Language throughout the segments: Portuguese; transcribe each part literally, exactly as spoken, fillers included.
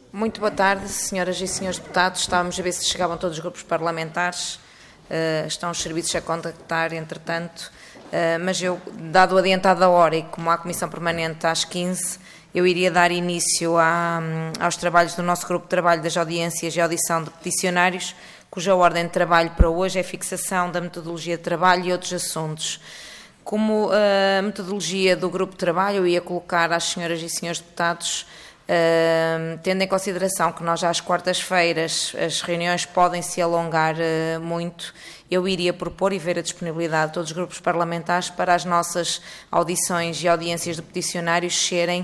Muito boa tarde, senhoras e senhores deputados. Estávamos a ver se chegavam todos os grupos parlamentares. Uh, estão os serviços a contactar, entretanto. Uh, mas eu, dado o adiantado da hora e como há comissão permanente às quinze, eu iria dar início a, aos trabalhos do nosso grupo de trabalho das audiências e audição de peticionários, cuja ordem de trabalho para hoje é a fixação da metodologia de trabalho e outros assuntos. Como a metodologia do grupo de trabalho, eu ia colocar às senhoras e senhores deputados, Uh, tendo em consideração que nós às quartas-feiras as reuniões podem se alongar uh, muito, eu iria propor e ver a disponibilidade de todos os grupos parlamentares para as nossas audições e audiências de peticionários serem uh,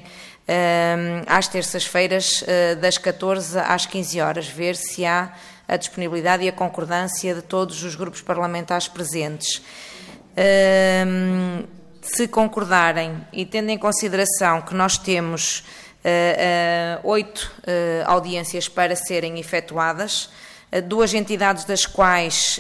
às terças-feiras uh, das catorze às quinze horas, ver se há a disponibilidade e a concordância de todos os grupos parlamentares presentes. Uh, se concordarem e tendo em consideração que nós temos Uh, uh, oito uh, audiências para serem efetuadas, uh, duas entidades das quais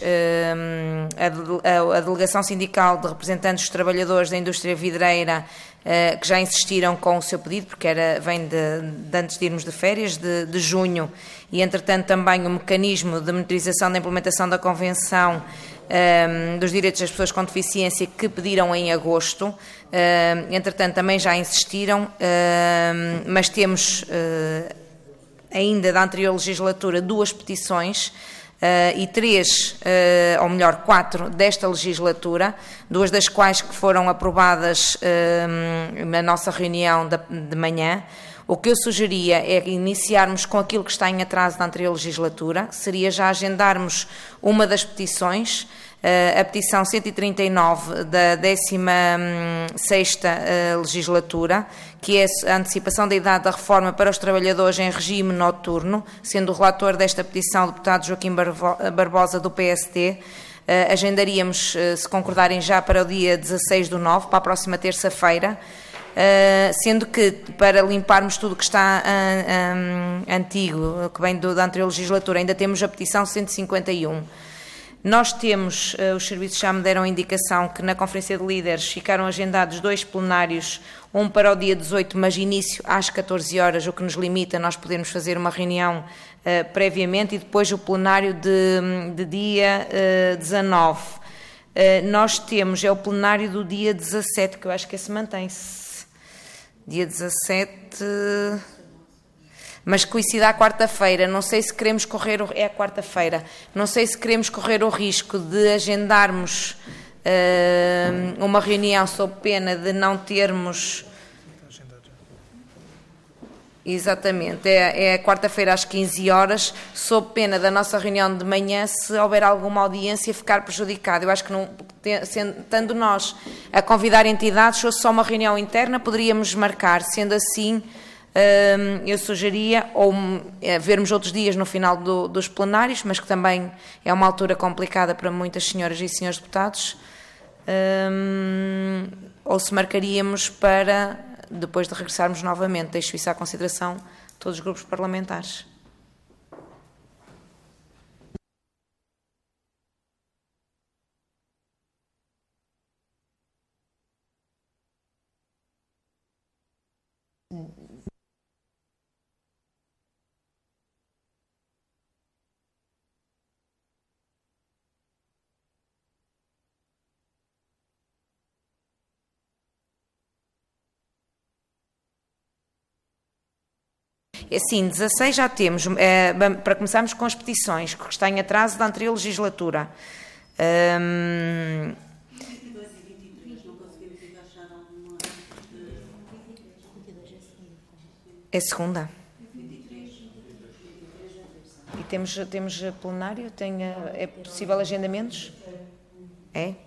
uh, a, a Delegação Sindical de Representantes dos Trabalhadores da Indústria Vidreira, uh, que já insistiram com o seu pedido, porque era, vem de, de antes de irmos de férias, de, de junho, e entretanto também o mecanismo de monitorização da implementação da Convenção Um, dos direitos das pessoas com deficiência, que pediram em agosto, um, entretanto também já insistiram, um, mas temos uh, ainda da anterior legislatura duas petições uh, e três, uh, ou melhor, quatro desta legislatura, duas das quais que foram aprovadas um, na nossa reunião de, de manhã. O que eu sugeria é iniciarmos com aquilo que está em atraso da anterior legislatura, seria já agendarmos uma das petições, a petição cento e trinta e nove da décima sexta legislatura, que é a antecipação da idade da reforma para os trabalhadores em regime noturno, sendo o relator desta petição o deputado Joaquim Barbosa, do P S T. Agendaríamos, se concordarem, já para o dia dezasseis do nove, para a próxima terça-feira, Uh, sendo que, para limparmos tudo o que está uh, um, antigo, que vem do, da anterior legislatura, ainda temos a petição cento e cinquenta e um. Nós temos, uh, os serviços já me deram a indicação que na Conferência de Líderes ficaram agendados dois plenários, um para o dia dezoito, mas início às catorze horas, o que nos limita a nós podermos fazer uma reunião uh, previamente, e depois o plenário de, de dia uh, dezanove. Uh, nós temos, é o plenário do dia dezassete, que eu acho que esse mantém-se. Dia dezassete, mas coincide à quarta-feira. Não sei se queremos correr, o, é a quarta-feira, não sei se queremos correr o risco de agendarmos uh, uma reunião sob pena de não termos. Exatamente, é, é a quarta-feira às quinze horas, sob pena da nossa reunião de manhã, se houver alguma audiência, ficar prejudicado. Eu acho que, não, sendo, estando nós a convidar entidades, se fosse só uma reunião interna, poderíamos marcar. Sendo assim, hum, eu sugeria, ou é, vermos outros dias no final do, dos plenários, mas que também é uma altura complicada para muitas senhoras e senhores deputados, hum, ou se marcaríamos para, depois de regressarmos novamente, deixo isso à consideração de todos os grupos parlamentares. Assim, dezasseis já temos, é, para começarmos com as petições, que está em atraso da anterior legislatura. Hum, é segunda. E temos, temos plenário? Tem, é possível agendamentos? É?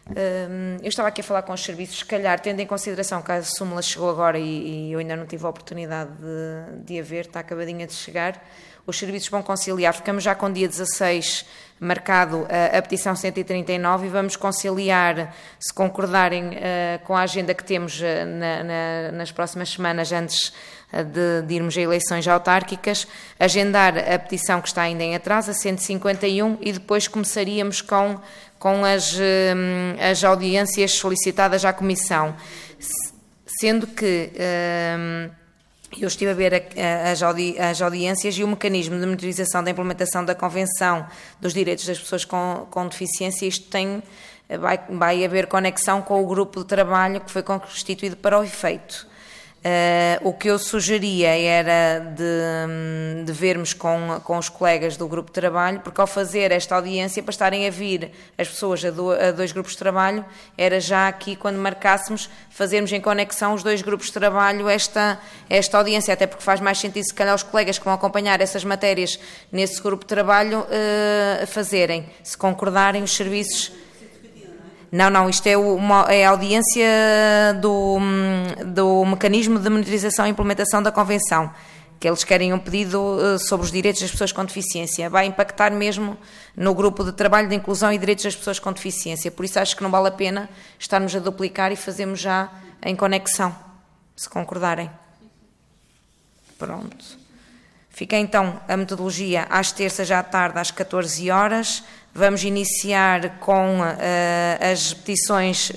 Eu estava aqui a falar com os serviços, se calhar, tendo em consideração que a súmula chegou agora e, e eu ainda não tive a oportunidade de, de a ver, está acabadinha de chegar, os serviços vão conciliar, ficamos já com dia dezasseis marcado a, a petição cento e trinta e nove e vamos conciliar, se concordarem uh, com a agenda que temos uh, na, na, nas próximas semanas antes uh, de, de irmos a eleições autárquicas, agendar a petição que está ainda em atraso, a cento e cinquenta e um, e depois começaríamos com, com as, uh, as audiências solicitadas à Comissão, sendo que... Uh, Eu estive a ver a, a, as, audi, as audiências e o mecanismo de monitorização da implementação da Convenção dos Direitos das Pessoas com, com Deficiência. Isto tem, vai, vai haver conexão com o grupo de trabalho que foi constituído para o efeito. Uh, o que eu sugeria era de, de vermos com, com os colegas do grupo de trabalho, porque ao fazer esta audiência, para estarem a vir as pessoas a, do, a dois grupos de trabalho, era já aqui, quando marcássemos, fazermos em conexão os dois grupos de trabalho esta, esta audiência, até porque faz mais sentido, se calhar, os colegas que vão acompanhar essas matérias nesse grupo de trabalho uh, fazerem, se concordarem os serviços. Não, não, isto é, uma, é a audiência do, do mecanismo de monitorização e implementação da Convenção, que eles querem um pedido sobre os direitos das pessoas com deficiência. Vai impactar mesmo no grupo de trabalho de inclusão e direitos das pessoas com deficiência. Por isso acho que não vale a pena estarmos a duplicar e fazermos já em conexão, se concordarem. Pronto. Fica então a metodologia às terças já à tarde, às catorze horas. Vamos iniciar com uh, as petições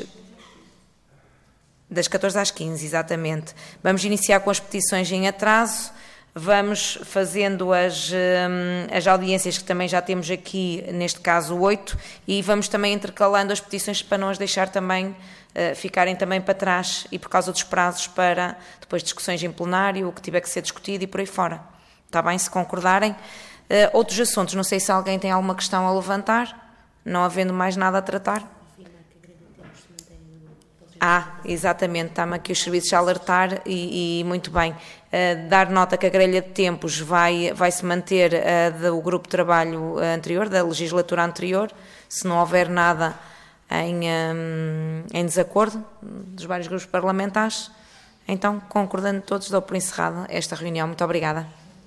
das catorze às quinze, exatamente. Vamos iniciar com as petições em atraso, vamos fazendo as, um, as audiências que também já temos aqui, neste caso oito, e vamos também intercalando as petições para não as deixar também uh, ficarem também para trás e por causa dos prazos para depois discussões em plenário, o que tiver que ser discutido e por aí fora. Está bem, se concordarem? Uh, outros assuntos, não sei se alguém tem alguma questão a levantar, não havendo mais nada a tratar. Ah, exatamente, está-me aqui os serviços a alertar e, e muito bem. Uh, dar nota que a grelha de tempos vai, vai se manter uh, do grupo de trabalho anterior, da legislatura anterior, se não houver nada em, um, em desacordo dos vários grupos parlamentares. Então, concordando todos, dou por encerrada esta reunião. Muito obrigada.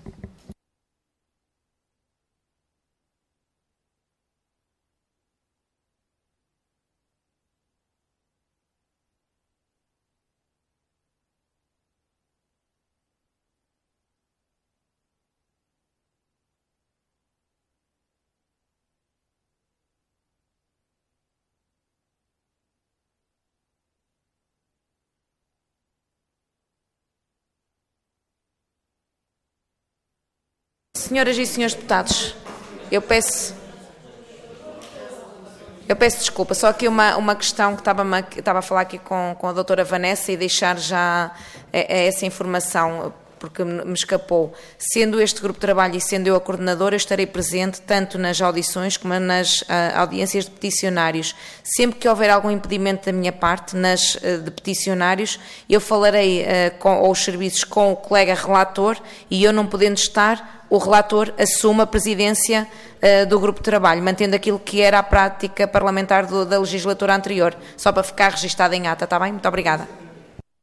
Senhoras e senhores deputados, eu peço, eu peço desculpa, só aqui uma, uma questão que estava, estava a falar aqui com, com a doutora Vanessa e deixar já essa informação, porque me escapou. Sendo este grupo de trabalho e sendo eu a coordenadora, eu estarei presente tanto nas audições como nas uh, audiências de peticionários. Sempre que houver algum impedimento da minha parte nas uh, de peticionários, eu falarei uh, com aos serviços com o colega relator e eu não podendo estar, o relator assume a presidência uh, do grupo de trabalho, mantendo aquilo que era a prática parlamentar do, da legislatura anterior, só para ficar registada em ata, está bem? Muito obrigada.